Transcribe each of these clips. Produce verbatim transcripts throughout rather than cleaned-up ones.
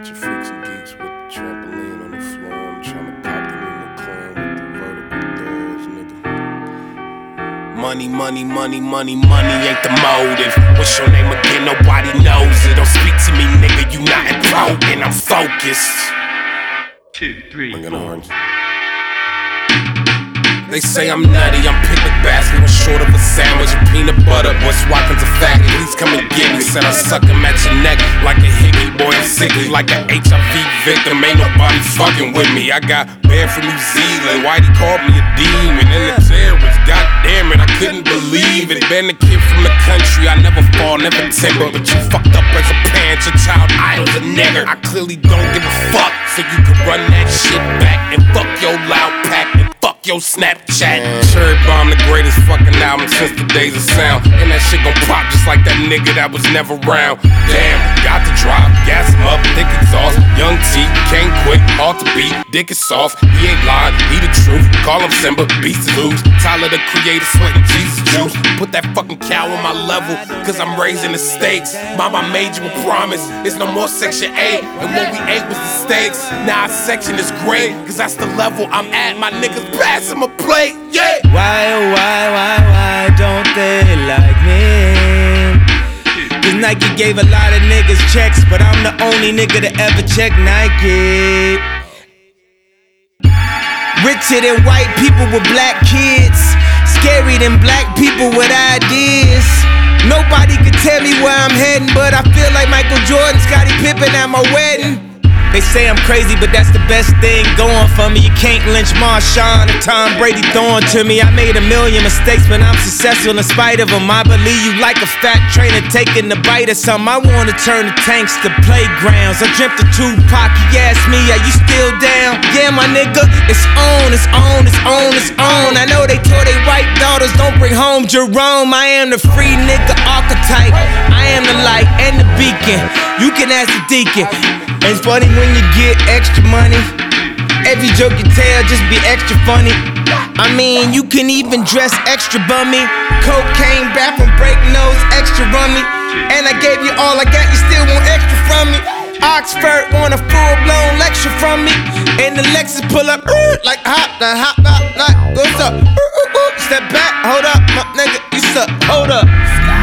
watching Freaks and Geeks with the trampoline on the floor. I'm trying to cop the new McLaren with the vertical doors, nigga. Money, money, money, money, money ain't the motive. What's your name again? Nobody knows it. Don't speak to me, nigga, you not important. I'm focused. Two, three, four. They say I'm nutty, I'm picnic basket with short of a sandwich and peanut butter. Boy, Swatkins a faggot, please come and get me. Said I suck him at your neck like a hickey. Boy, I'm sickly like an H I V victim. Ain't nobody fucking with me. I got banned from New Zealand. Whitey called me a demon and a terrorist. God damn it, I couldn't believe it. Been a kid from the country, I never fall, never timber. But you fucked up as a parent, your child idol's a nigger. I clearly don't give a fuck, so you can run that shit back and fuck your loud pack and fuck your Snapchat. Cherry Bomb, the greatest fucking album since the days of sound. And that shit gon' pop just like that nigga that was never around. Damn, got the drop, gas him up, thick exhaust. Young T, can't quit, hard to beat, dick is soft. He ain't lying, he the truth. Call him Simba, beast is loose. Tyler the creator, sweating Jesus juice. Put that fucking cow on my level, cause I'm raising the stakes. Mama made you a promise, it's no more section eight. And what we ate was the steaks. Now our section is great, cause that's the level I'm at. My niggas pass him a plate, yeah. Why, oh, why, why, why don't they like me? Cause Nike gave a lot of niggas checks, but I'm the only nigga to ever check Nike. Richer than white people with black kids, scary than black people with ideas. Nobody can tell me where I'm heading, but I feel like Michael Jordan, Scottie Pippen at my wedding. They say I'm crazy, but that's the best thing going for me. You can't lynch Marshawn and Tom Brady throwing to me. I made a million mistakes, but I'm successful in spite of them. I believe you like a fat trainer taking the bite of something. I wanna turn the tanks to playgrounds. I dreamt of Tupac, he asked me, are you still down? Yeah, my nigga, it's on, it's on, it's on, it's on. I know they told they white daughters, don't bring home Jerome. I am the free nigga archetype. I am the light and the beacon. You can ask the deacon. It's funny when you get extra money. Every joke you tell just be extra funny. I mean, you can even dress extra bummy. Cocaine, bathroom break nose, extra rummy. And I gave you all I got, you still want extra from me. Oxford want a full-blown lecture from me. And the Lexus pull up uh, like hop, the hop, hop, like what's up? Uh, uh, uh, step back, hold up, my nigga, you suck, hold up.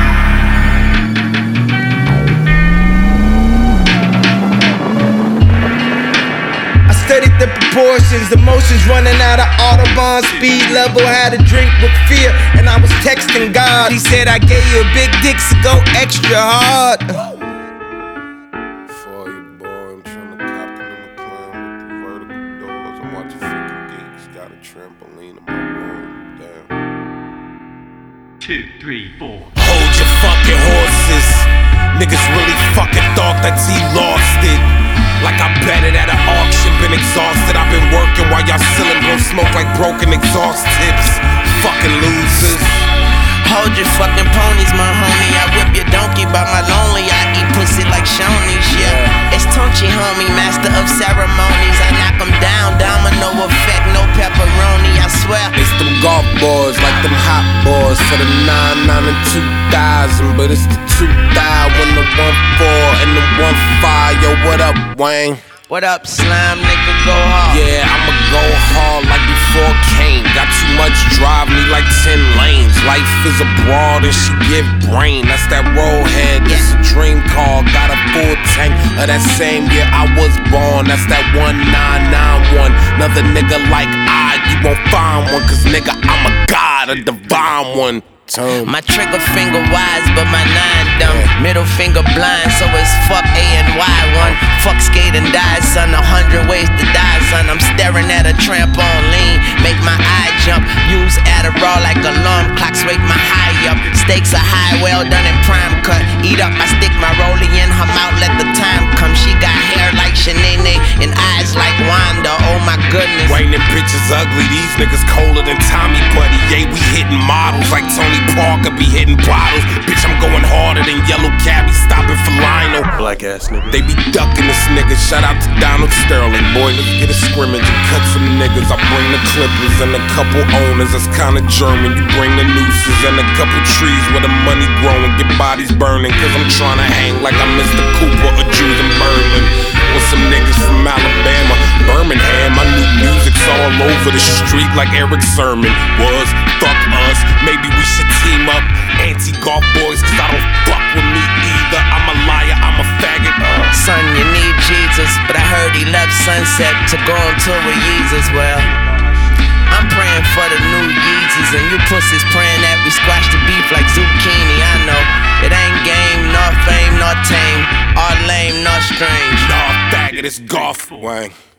Studied the proportions, emotions running out of Audubon. Speed level, had a drink with fear, and I was texting God. He said, I gave you a big dick, so go extra hard. For you, boy, I'm trying to cop the new McLaren with the vertical doors. I'm watching Freaks and Geeks, got a trampoline in my room, damn. Two, three, four. Hold your fucking horses. Niggas really fucking thought that he lost it. Like I bet it at an auction, been exhausted. I've been working while y'all selling blow smoke like broken exhaust tips. Fucking losers. Hold your fucking ponies, my homie. I whip your donkey by my lonely. I eat pussy like Shoney's, yeah. It's Tunchi, homie, master of ceremonies. I knock them down, domino effect, no pepperoni, I swear. It's them golf boys, like them hot boys for the nine, nine, and two thousand. But it's the two thousand when the one four and the one five. Yo, what up, Wayne? What up, slime, nigga, go hard. Yeah, I'ma go hard like before Kane. Got too much drive, need like ten lanes. Life is a broad and she give brain. That's that rollhead, this a dream car. Got a full tank of that same year I was born. That's that one nine nine one. Another nigga like I, you won't find one. Cause nigga, I'm a god, a divine one. Turn. My trigger finger wise, but my nine dumb. Middle finger blind, so it's fuck A and Y one. Fuck skate and die, son. A hundred ways to die, son. I'm staring at a trampoline, make my eye jump. Use Adderall like alarm clocks, wake my high up. Stakes are high, well done in prime cut. Eat up, I stick my rollie in her mouth, let the time come. She got hair like Shanae and eyes like Wanda. Oh my goodness. Wayne, them bitches ugly. These niggas colder than Tommy Buddy. Yeah, we hitting models like Tony Parker be hitting bottles. Bitch, I'm going harder than Yellow Cabby stopping for Lionel. Black ass nigga. They be ducking this nigga. Shout out to Donald Sterling. Boy, let's get a scrimmage and cut some niggas. I bring the clippers and a couple owners. That's kinda German. You bring the nooses and a couple trees where the money growing. Get bodies burning. Cause I'm trying to hang like I'm Mister Cooper or Jews in Berlin. What's some niggas from Alabama, Birmingham. I knew music's all over the street like Eric Sermon was. Fuck us, maybe we should team up. Anti-golf boys, cause I don't fuck with me either. I'm a liar, I'm a faggot. uh. Son, you need Jesus, but I heard he left Sunset to go on tour with Yeezus. Well, I'm praying for the new Yeezys, and you pussies praying that we squash the beef like zucchini. I know it ain't game, nor fame, nor tame, or lame, nor strange. Nah, faggot, it's golf. Wang.